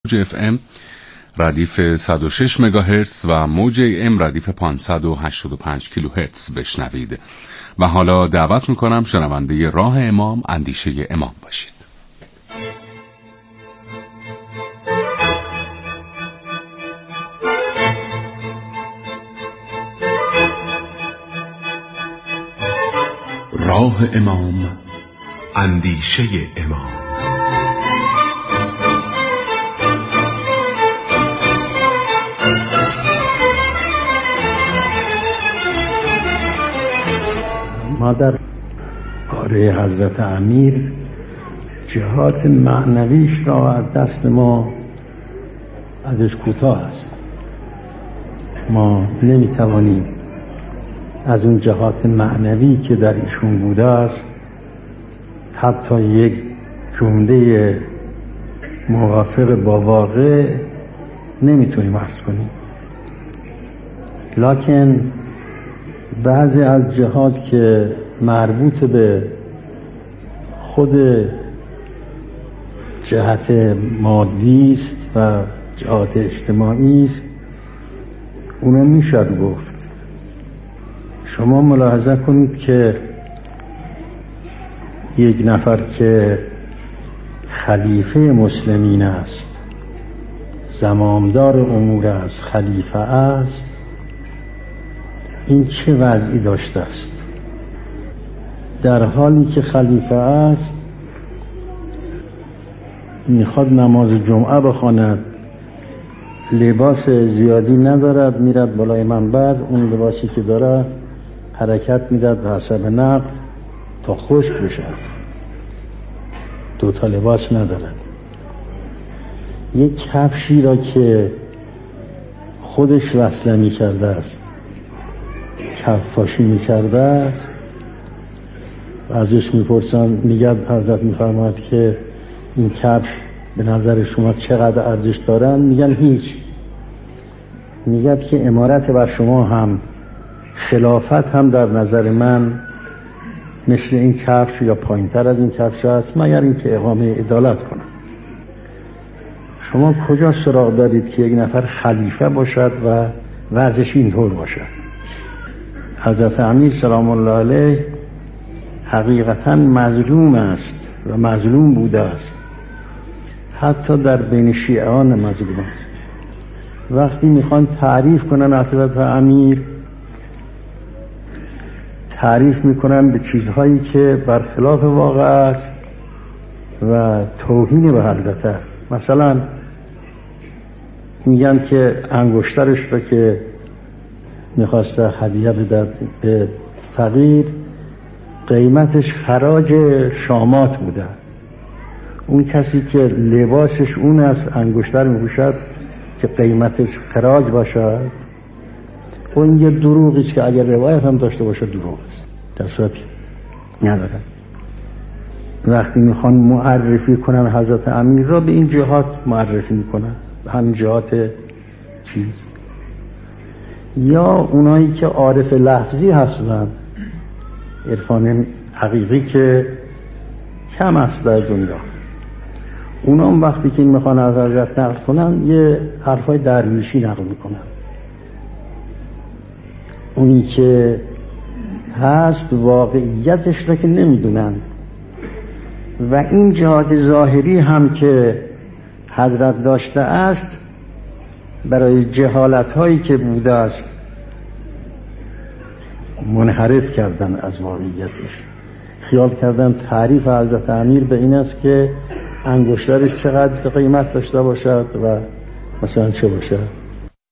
موج FM ردیف 106 مگاهرتز و موج AM ردیف 585 کیلوهرتز بشنوید. و حالا دعوت میکنم شنونده راه امام اندیشه امام باشید. راه امام اندیشه امام. ما در باره حضرت امیر جهات معنویش را از دست ما ازش کوتاه است. ما نمیتوانیم از اون جهات معنوی که در ایشون بوده است حتی یک جمله موافق با واقع نمیتونیم عرض کنیم، لکن بعضی از جهات که مربوط به خود جهت مادی است و جهات اجتماعی است اونو میشد گفت. شما ملاحظه کنید که یک نفر که خلیفه مسلمین است، زمامدار امور است، خلیفه است، این چه وضعی داشته است؟ در حالی که خلیفه است میخواد نماز جمعه بخواند، لباس زیادی ندارد، میرد بالای منبر، اون لباسی که داره حرکت میداد به حسب نقل تا خشک بشد، دوتا لباس ندارد. یک کفشی را که خودش وصله میکرده است، کفاشی میکرده است، و ازش میپرسن، میگه حضرت میفرماید که این کفش به نظر شما چقدر ارزش دارن؟ میگن هیچ. میگه که امارت بر شما هم، خلافت هم در نظر من مثل این کفش یا پایینتر از این کفش است، مگر اینکه اقامه عدالت کنم. شما کجا سراغ دارید که یک نفر خلیفه باشد و وضعش اینطور باشد؟ حضرت امیر سلام الله علیه حقیقتا مظلوم است و مظلوم بوده است، حتی در بین شیعان مظلوم است. وقتی میخوان تعریف کنن حضرت امیر، تعریف میکنن به چیزهایی که برخلاف واقع است و توهین به حضرت است. مثلا میگن که انگشترش را که میخواسته هدیه بده به فقیر، قیمتش خراج شامات بوده. اون کسی که لباسش اون است انگشتر میپوشد که قیمتش خراج باشد، اون یه دروغی است که اگر روایت هم داشته باشه دروغ است، در صورتی نداره. وقتی میخوان معرفی کنن حضرت امیر را به این جهات معرفی میکنن، به همین جهات چیز. یا اونایی که عارف لفظی هستند، عرفان حقیقی که کم است در دنیا، اونا هم وقتی که میخوان از حضرت نقل کنن یه حرفای درویشی نقل میکنن. اونی که هست واقعیتش را که نمیدونن، و این جهات ظاهری هم که حضرت داشته است برای جهالت هایی که بوده است منحرف کردن از واقعیتش. خیال کردن تعریف حضرت امیر به این است که انگشترش چقدر قیمت داشته باشد و مثلا چه باشد.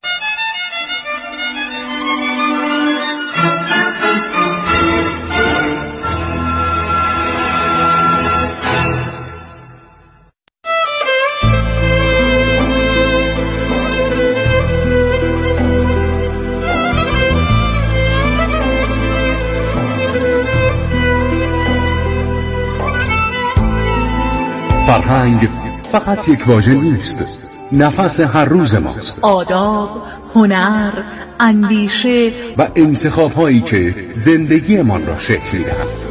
فرهنگ فقط یک واژه نیست، نفس هر روز ماست. آداب، هنر، اندیشه و انتخاب‌هایی که زندگیمان را شکل می‌دهند.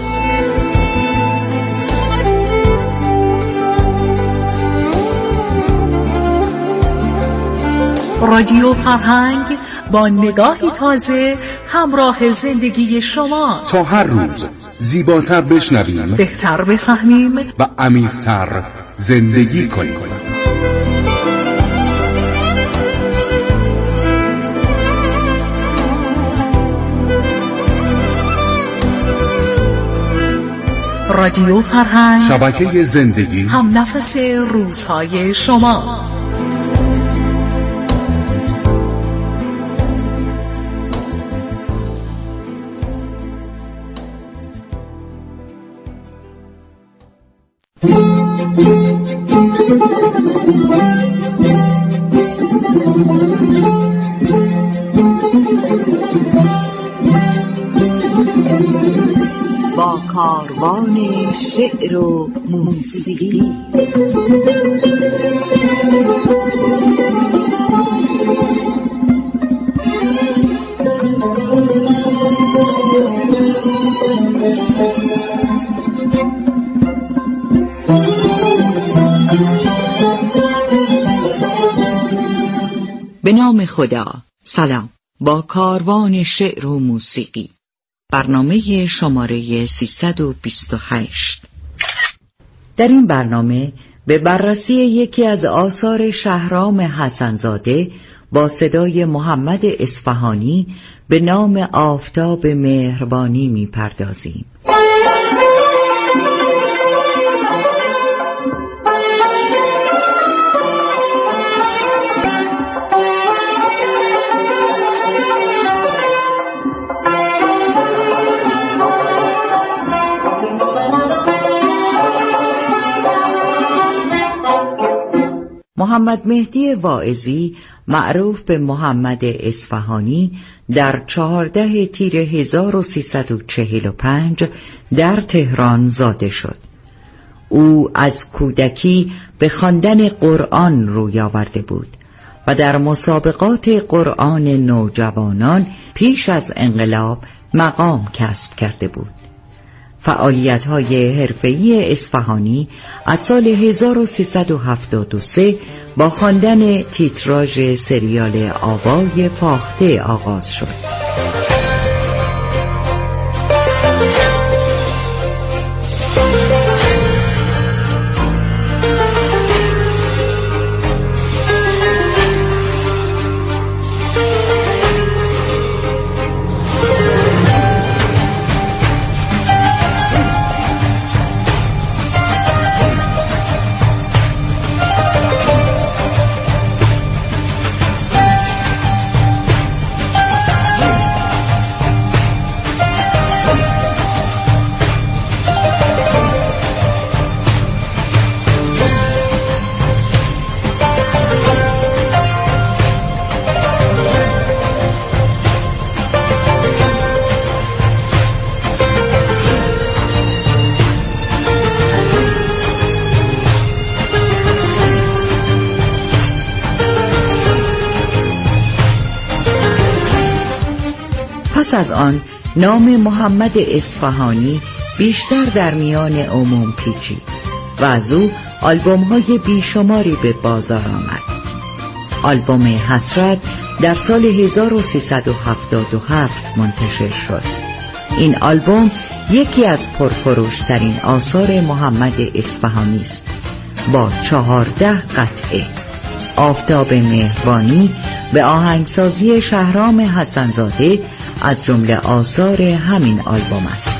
رادیو فرهنگ با نگاهی تازه همراه زندگی شما، تا هر روز زیباتر بشنویم، بهتر بفهمیم و عمیق‌تر زندگی کنیم. رادیو فرهنگ، شبکه زندگی، هم نفس روزهای شما. با کاروان شعر و موسیقی به نام خدا. سلام. با کاروان شعر و موسیقی، برنامه شماره 328. در این برنامه به بررسی یکی از آثار شهرام حسن‌زاده با صدای محمد اصفهانی به نام آفتاب مهربانی می‌پردازیم. محمد مهدی واعظی، معروف به محمد اصفهانی، در 14 تیر 1345 در تهران زاده شد. او از کودکی به خواندن قرآن روی آورده بود و در مسابقات قرآن نوجوانان پیش از انقلاب مقام کسب کرده بود. فعالیت‌های حرفه‌ای اصفهانی از سال 1373 با خواندن تیتراژ سریال آوای فاخته آغاز شد. پس از آن نام محمد اصفهانی بیشتر در میان عموم پیچید و از او آلبوم‌های بیشماری به بازار آمد. آلبوم حسرت در سال 1377 منتشر شد. این آلبوم یکی از پرفروشترین آثار محمد اصفهانی است با 14 قطعه. آفتاب مهربانی به آهنگسازی شهرام حسن‌زاده از جمله آثار همین آلبوم است.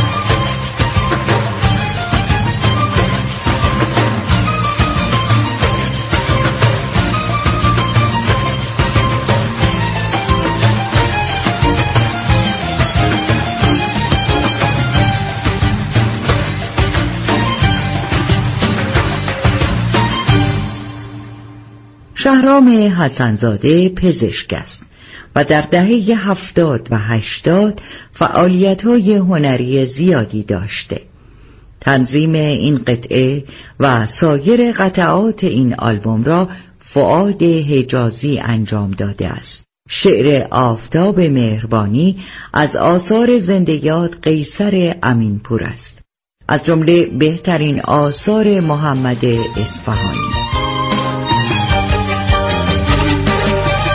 شهرام حسن‌زاده پزشک است و در دهه 70 و 80 فعالیت‌های هنری زیادی داشته. تنظیم این قطعه و سایر قطعات این آلبوم را فؤاد حجازی انجام داده است. شعر آفتاب مهربانی از آثار زندۀاد قیصر امینپور است، از جمله بهترین آثار محمد اصفهانی.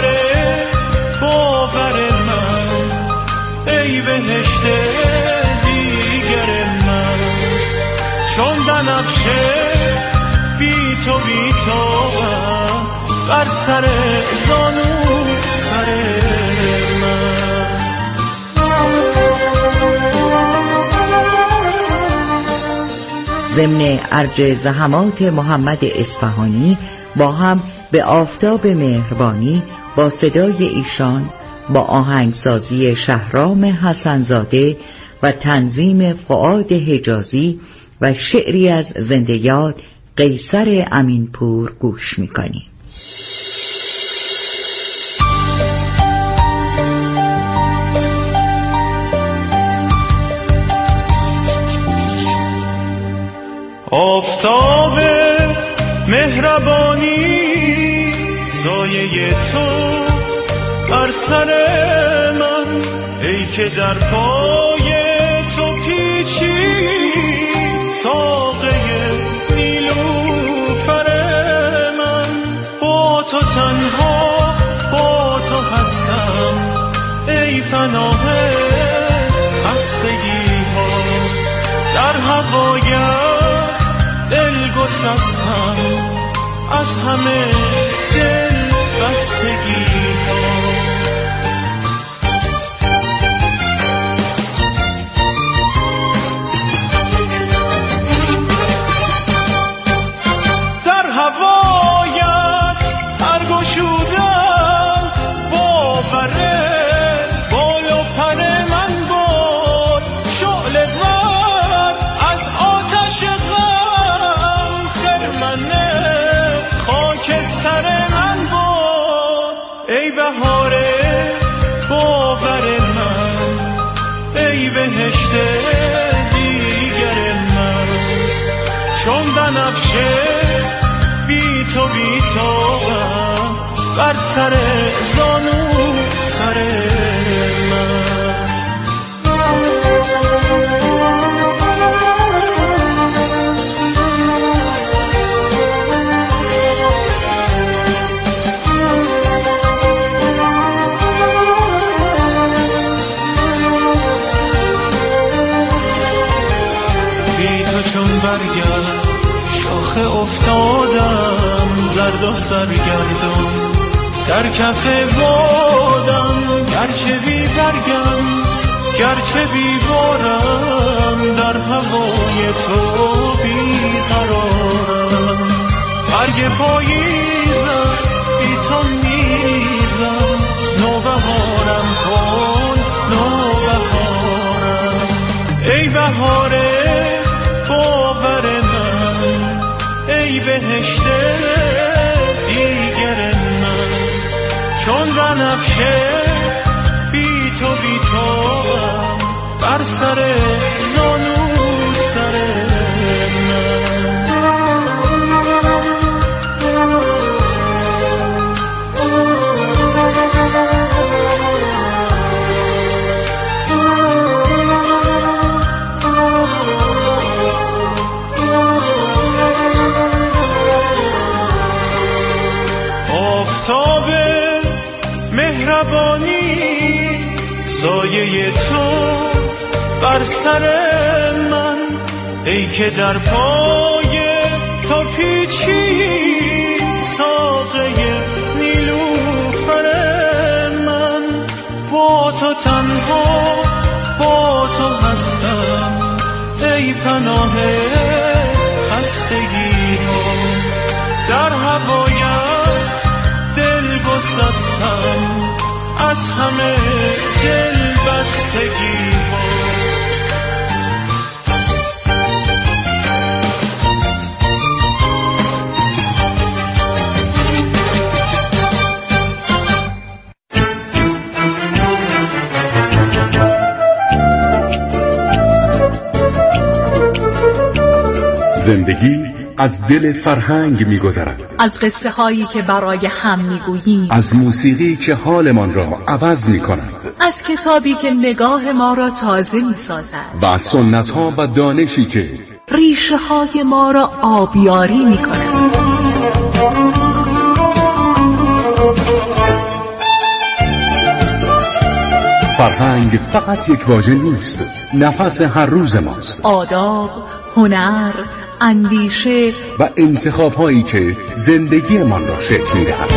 بهار باور من، ای بهشت دیگر من، چون بنفشه بی تو بر سر زانو سر من. ضمن ارج زحمات محمد اصفهانی با هم به آفتاب مهربانی با صدای ایشان، با آهنگسازی شهرام حسنزاده و تنظیم فؤاد حجازی و شعری از زنده یاد قیصر امینپور گوش می‌کنی. آفتاب مهربانی، سایه تو بر سر من، ای که در پای تو پیچی ساقه نیلوفر من. با تو تنها با تو هستم، ای پناه خستگی ها، در هوایت دل گسستم از همه دل بستگی ها. در هوایت برگشودم باور بال و پر من بود، شعله ور از آتش غم، خرمن خاکستر من بود. ای بهار باور من، ای بهشت دیگر من، چون بنفشه بی تو بر سر زانو سر من. بی تو چون برگرد شاخه افتادم، زرد و سرگردم در کف بادم، گرچه بی برگم گرچه بی بارم، در هوای تو بی قرارم. برگ پاییزم بی تو میزم، نوبهارم کن نوبهارم. ای بهار باور من، ای بهشت دیگر من، چون بنفشه بی تو بر سر زانو سر من. آفتاب مهربانی، سایه تو بر سر من، ای که در پای تو پیچی ساقه نیلوفر من. با تو تنها با تو هستم، ای پناه خستگی ها، در هوایت دل گسستم از همه دل بستگی ها. زندگی از دل فرهنگ می‌گذرد، از قصه هایی که برای هم میگوییم، از موسیقی که حالمان را عوض می‌کند، از کتابی که نگاه ما را تازه می‌سازد و از سنت‌ها و دانشی که ریشه های ما را آبیاری می‌کند. فرهنگ فقط یک واژه نیست، نفس هر روز ماست. آداب، هنر، اندیشه و انتخاب هایی که زندگی من را شکل می دهد.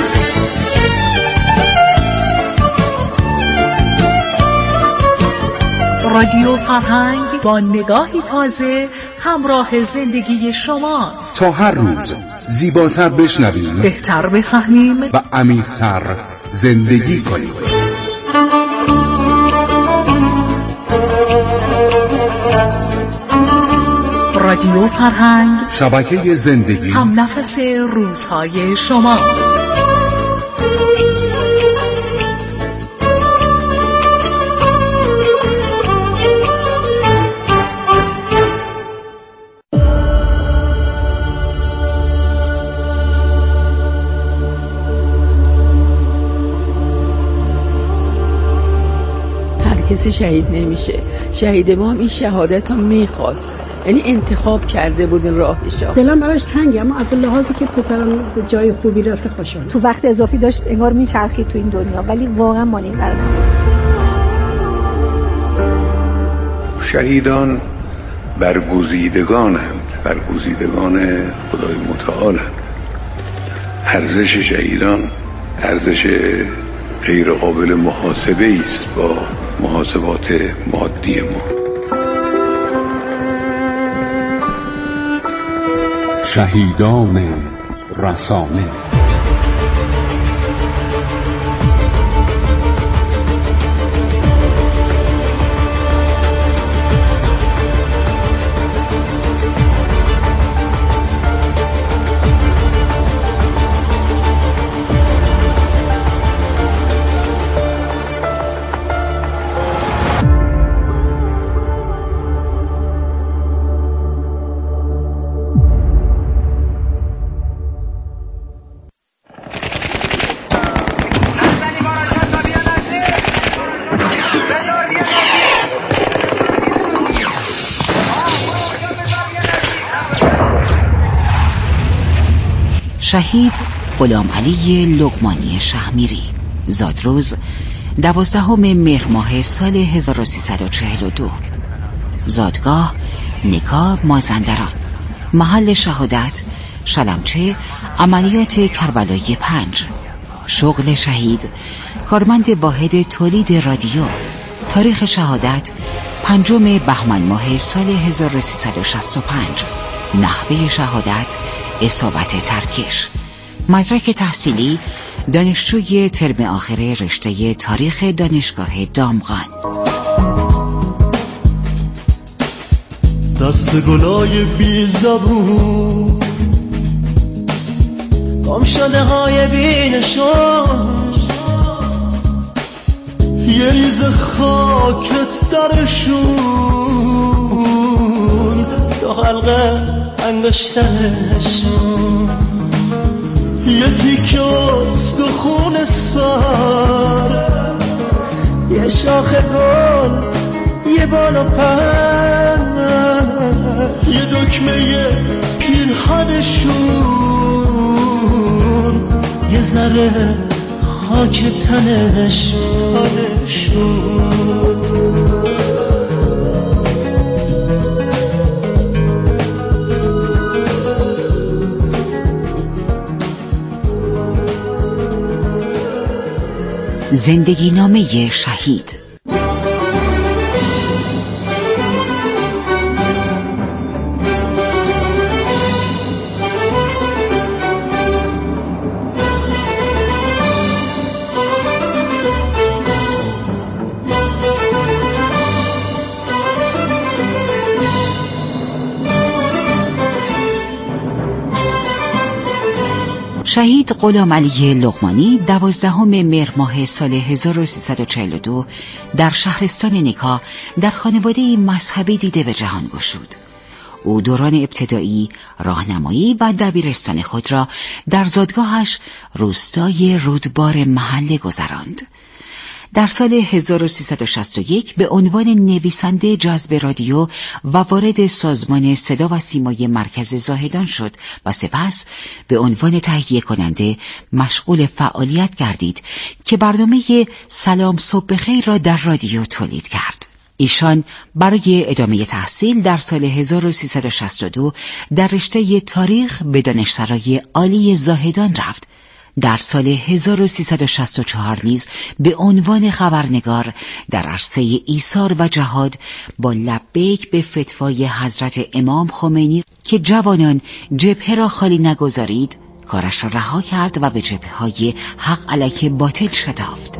رادیو فرهنگ با نگاهی تازه همراه زندگی شماست. تا هر روز زیباتر بشنویم، بهتر بفهمیم و عمیق‌تر زندگی کنیم. رادیو فرهنگ، شبکه زندگی، هم نفس روزهای شما. کسی شهید نمیشه. شهید ما هم این شهادت رو میخواست، یعنی انتخاب کرده بود این راهشو. دلم براش تنگه، اما از لحاظی که پسرم به جای خوبی رفته خوشحالم. تو وقت اضافی داشت انگار میچرخید تو این دنیا، ولی واقعا مال این قرار نبود. شهیدان برگزیدگانند، برگزیدگان خدای متعالند. ارزش شهیدان ارزش غیر قابل محاسبه است با محاسبات مادی ما. شهیدان رسانه. شهید غلامعلی لقمانی شهمیری، زادروز 12 مهر ماه سال 1342. زادگاه نکا مازندران. محل شهادت شلمچه، عملیات کربلای 5. شغل شهید کارمند واحد تولید رادیو. تاریخ شهادت 5 بهمن ماه سال 1365. نحوه شهادت اصابت ترکش. مدرک تحصیلی دانشجوی ترم آخر رشته تاریخ دانشگاه دامغان. دست گلای بی زبون، گم شده های بی نشون، یه ریز خاکسترشون، دو حلقه انگشترشون، یه تیکه استخون سر، یه شاخ گل، یه بال و پر، یه دکمه پیرهنشون، یه ذره خاک تنشون. زندگی نامه شهید. شهید غلامعلی لقمانی 12 مهر ماه سال 1342 در شهرستان نکا در خانواده مذهبی دیده به جهان گشود. او دوران ابتدایی، راهنمایی و دبیرستان خود را در زادگاهش روستای رودبار محله گذراند. در سال 1361 به عنوان نویسنده جذب رادیو و وارد سازمان صدا و سیمای مرکز زاهدان شد و سپس به عنوان تهیه کننده مشغول فعالیت گردید که برنامه سلام صبح بخیر را در رادیو تولید کرد. ایشان برای ادامه تحصیل در سال 1362 در رشته تاریخ به دانشسرای عالی زاهدان رفت. در سال 1364 نیز به عنوان خبرنگار در عرصه ایثار و جهاد با لبیک به فتوای حضرت امام خمینی که جوانان جبهه را خالی نگذارید کارش را رها کرد و به جبهه‌های حق علیه باطل شتافت.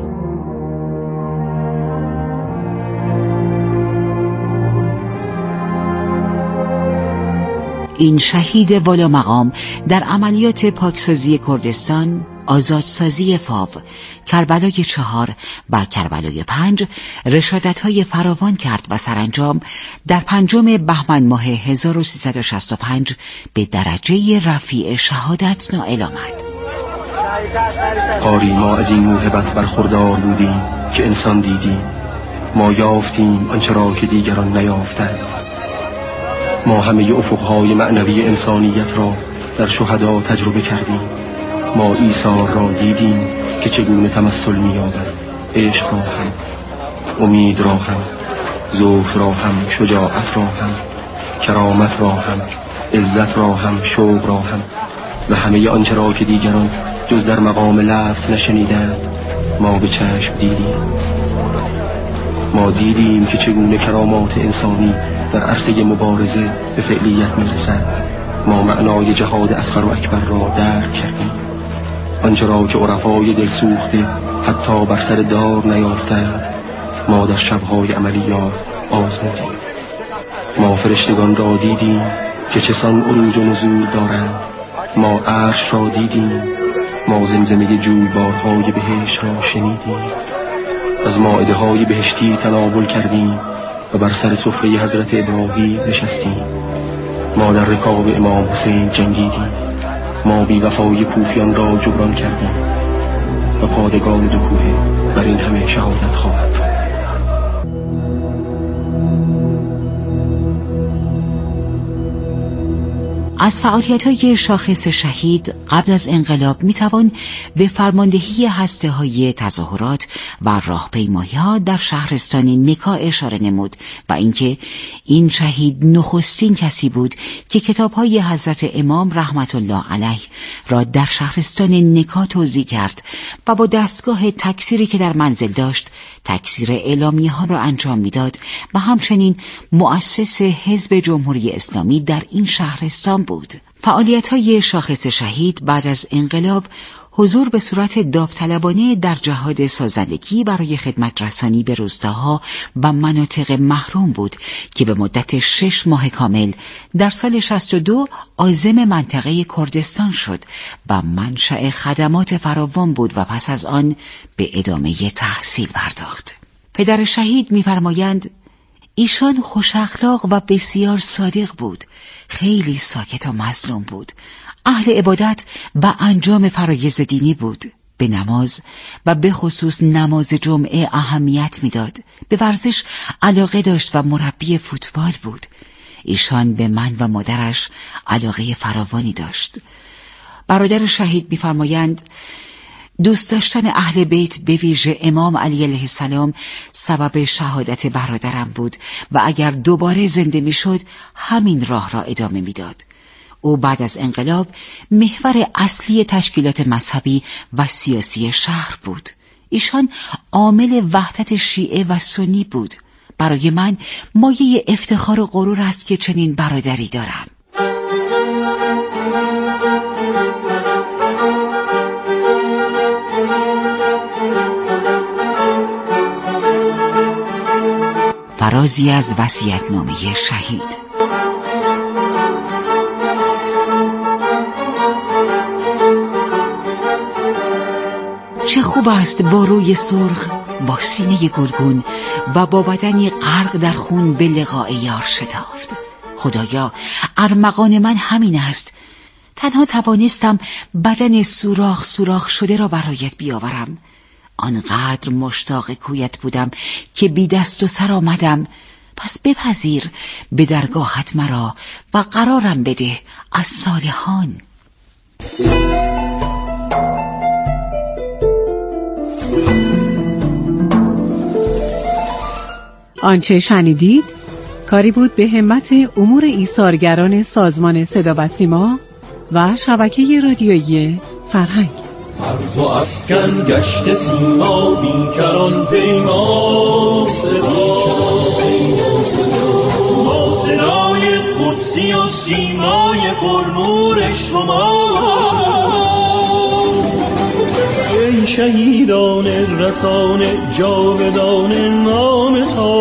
این شهید والا مقام در عملیات پاکسازی کردستان، آزادسازی فاو، کربلای 4 و کربلای 5 رشادت‌های فراوان کرد و سرانجام در 5 بهمن ماه 1365 به درجه رفیع شهادت نائل آمد. آری ما از این موهبت برخوردار بودیم که انسان دیدیم، ما یافتیم آنچه را که دیگران نیافتند. ما همه افقهای معنوی انسانیت را در شهدا تجربه کردیم. ما ایثار را دیدیم که چگونه تمثل می‌یابد، عشق را هم، امید را هم، ذوق را هم، شجاعت را هم، کرامت را هم، عزت را هم، شوق را هم و همه آنچه را که دیگران جز در مقام لفظ نشنیدند ما به چشم دیدیم. ما دیدیم که چگونه کرامات انسانی در عرصه مبارزه به فعلیت میرسد. ما معنای جهاد اصغر و اکبر را درک کردیم. آنچه را که عرفای دلسوخته حتی بر سر دار نیافتند ما در شبهای عملیات آزمودیم. ما فرشتگان را دیدیم که چسان عروج و نزول دارند. ما عرش را دیدیم. ما زمزمه جویبارهای بهشت را شنیدیم. از مائده های بهشتی تناول کردیم و بر سر سفره حضرت ابراهیم نشستیم. ما در رکاب امام حسین جنگیدیم. ما بی‌وفایی کوفیان را جبران کردیم و پادگان دو کوه بر این همه شهادت خواهد. از فعالیت‌های شاخص شهید قبل از انقلاب می‌توان به فرماندهی هسته‌های تظاهرات و راهپیمایی‌ها در شهرستان نکا اشاره نمود و اینکه این شهید نخستین کسی بود که کتاب‌های حضرت امام رحمت الله علیه را در شهرستان نکا توزیع کرد و با دستگاه تکثیری که در منزل داشت تکثیر اعلامیه‌ها را انجام می‌داد و همچنین مؤسس حزب جمهوری اسلامی در این شهرستان بود. فعالیت‌های شاخص شهید بعد از انقلاب حضور به صورت داوطلبانه در جهاد سازندگی برای خدمت رسانی به روستاها و مناطق محروم بود که به مدت 6 ماه کامل در سال 62 عازم منطقه کردستان شد و منشأ خدمات فراوان بود و پس از آن به ادامه تحصیل پرداخت. پدر شهید می‌فرمایند ایشان خوش اخلاق و بسیار صادق بود، خیلی ساکت و مظلوم بود، اهل عبادت و انجام فرایض دینی بود، به نماز و به خصوص نماز جمعه اهمیت میداد، به ورزش علاقه داشت و مربی فوتبال بود. ایشان به من و مادرش علاقه فراوانی داشت. برادر شهید می‌فرمایند دوست داشتن اهل بیت به ویژه امام علی علیه السلام سبب شهادت برادرم بود و اگر دوباره زنده میشد همین راه را ادامه میداد. او بعد از انقلاب محور اصلی تشکیلات مذهبی و سیاسی شهر بود. ایشان عامل وحدت شیعه و سنی بود. برای من مایه افتخار و غرور است که چنین برادری دارم. فرازی از وصیت‌نامه شهید. چه خوب است با روی سرخ، با سینه گلگون و با بدنی غرق در خون به لقاء یار شتافت. خدایا ارمغان من همین است. تنها توانستم بدن سوراخ سوراخ شده را برایت بیاورم. آنقدر مشتاق کویت بودم که بی دست و سر آمدم. پس بپذیر به درگاهت مرا و قرارم بده از صالحان. آنچه شنیدید کاری بود به همت امور ایثارگران سازمان صدا و سیما و شبکه رادیویی فرهنگ. هر تو افکن گشت سیما بیکران پیما با صدای قدسی و سیمای پرنور شما. ای شهیدان رسان جاودان نام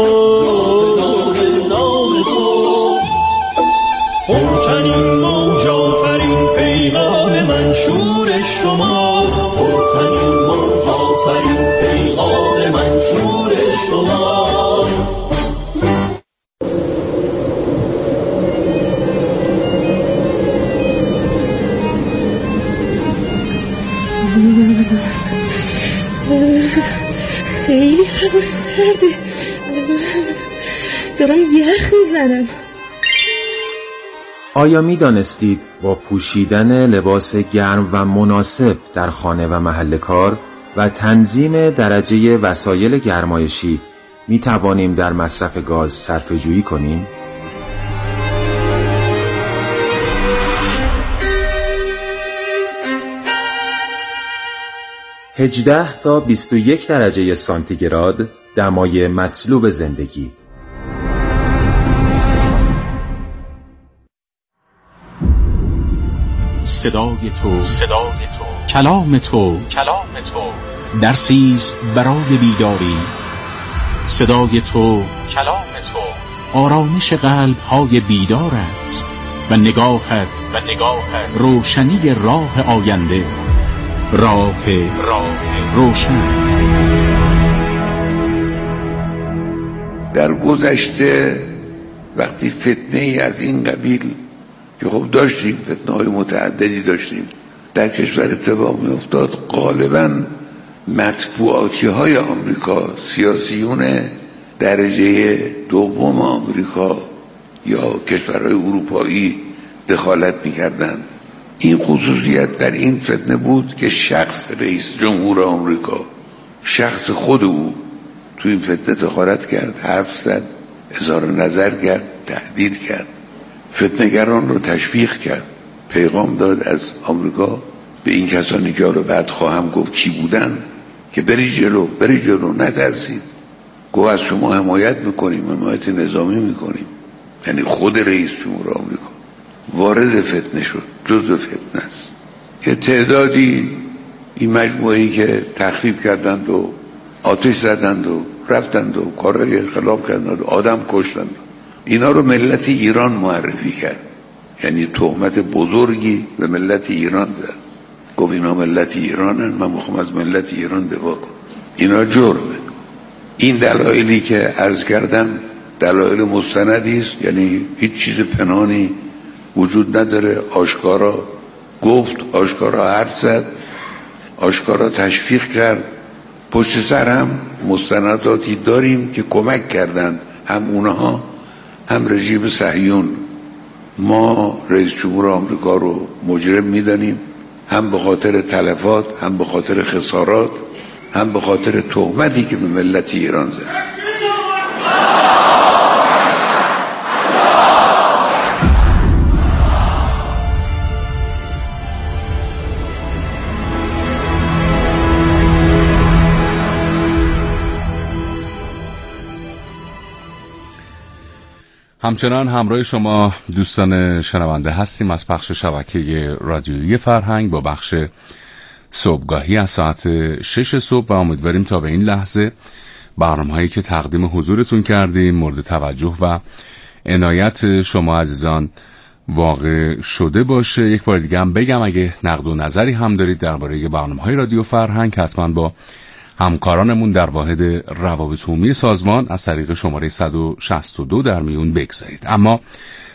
تو، پرتنین موج آفرین پیغام منشور شما. پرتنین موج آفرین پیغام منشور شما. خیلی هوا سرده، دارم یخ میزنم. آیا می دانستید با پوشیدن لباس گرم و مناسب در خانه و محل کار و تنظیم درجه وسایل گرمایشی می توانیم در مصرف گاز صرفه‌جویی کنیم؟ هجده تا 21 درجه سانتیگراد دمای مطلوب زندگی. صدای تو، کلام تو، درسیست برای بیداری. صدای تو، کلام تو، آرامش قلب های بیدار است و نگاهت روشنی راه آینده، راه روشن. در گذشته وقتی فتنه ای از این قبیل که خب داشتیم، فتنه‌های متعددی داشتیم، در کشور اتفاق می افتاد، غالباً مطبوعاتی‌های آمریکا، سیاسیون درجه دوم آمریکا یا کشورهای اروپایی دخالت می‌کردند. این خصوصیت در این فتنه بود که شخص رئیس جمهور آمریکا، شخص خود او تو این فتنه دخالت کرد، حرف زد، اظهار نظر کرد، تهدید کرد، فتنه‌گران رو تشویق کرد، پیغام داد از آمریکا به این کسانی که حالا بعد خواهم گفت کی بودن که بری جلو، نترسید، گفت از شما حمایت میکنیم، حمایت نظامی میکنیم. یعنی خود رئیس جمهور آمریکا وارد فتنه شد، جزء فتنه است. یه تعدادی این مجموعه‌ای که تخریب کردند و آتش زدند و رفتند و کارهای خلاف کردند و آدم کشتند، اینا رو ملت ایران معرفی کرد. یعنی تهمت بزرگی به ملت ایران زد، گفت اینا ملت ایرانن، من میخوام از ملت ایران دفاع کنم. اینا جرمه. این دلایلی که عرض کردم دلایل مستندی است، یعنی هیچ چیز پنهانی وجود نداره. آشکارا گفت، آشکارا حرف زد، آشکارا تشویق کرد. پشت سر هم مستنداتی داریم که کمک کردند، هم اونها هم رژیم صهیون. ما رئیس جمهور آمریکا رو مجرم میدانیم، هم به خاطر تلفات، هم به خاطر خسارات، هم به خاطر تهمتی که به ملت ایران زد. همچنان همراه شما دوستان شنونده هستیم از پخش شبکه رادیویی فرهنگ با بخش صبحگاهی از ساعت 6 صبح و امیدواریم تا به این لحظه برنامه‌هایی که تقدیم حضورتون کردیم مورد توجه و عنایت شما عزیزان واقع شده باشه. یک بار دیگه هم بگم اگه نقد و نظری هم دارید درباره برنامه‌های رادیو فرهنگ حتما با همکارانمون در واحد روابط عمومی سازمان از طریق شماره 162 در میون بگذارید. اما